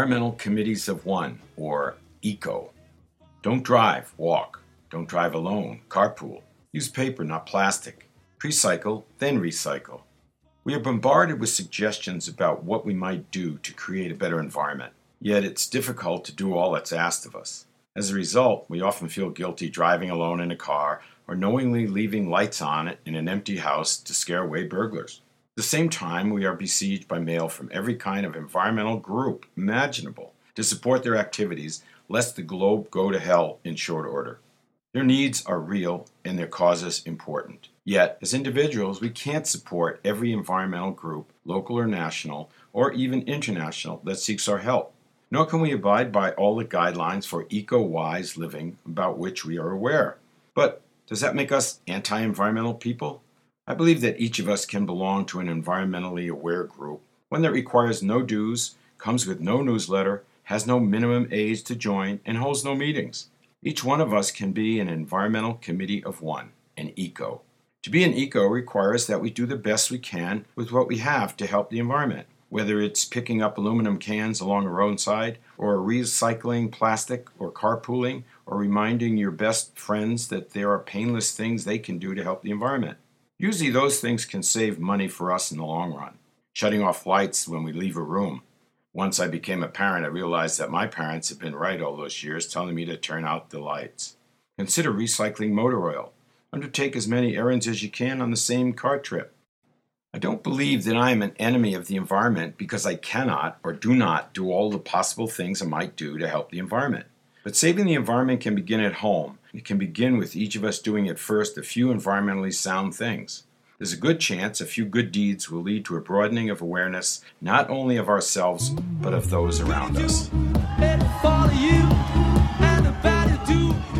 Environmental Committees of One, or ECO. Don't drive, walk. Don't drive alone, carpool. Use paper, not plastic. Pre-cycle, then recycle. We are bombarded with suggestions about what we might do to create a better environment, yet it's difficult to do all that's asked of us. As a result, we often feel guilty driving alone in a car or knowingly leaving lights on in an empty house to scare away burglars. At the same time, we are besieged by mail from every kind of environmental group imaginable to support their activities, lest the globe go to hell in short order. Their needs are real and their causes important. Yet, as individuals, we can't support every environmental group, local or national, or even international, that seeks our help. Nor can we abide by all the guidelines for eco-wise living about which we are aware. But does that make us anti-environmental people? I believe that each of us can belong to an environmentally aware group, one that requires no dues, comes with no newsletter, has no minimum age to join, and holds no meetings. Each one of us can be an environmental committee of one, an ECO. To be an ECO requires that we do the best we can with what we have to help the environment, whether it's picking up aluminum cans along a roadside, or recycling plastic, or carpooling, or reminding your best friends that there are painless things they can do to help the environment. Usually those things can save money for us in the long run. Shutting off lights when we leave a room. Once I became a parent, I realized that my parents had been right all those years telling me to turn out the lights. Consider recycling motor oil. Undertake as many errands as you can on the same car trip. I don't believe that I am an enemy of the environment because I cannot or do not do all the possible things I might do to help the environment. But saving the environment can begin at home. It can begin with each of us doing at first a few environmentally sound things. There's a good chance a few good deeds will lead to a broadening of awareness, not only of ourselves, but of those around us.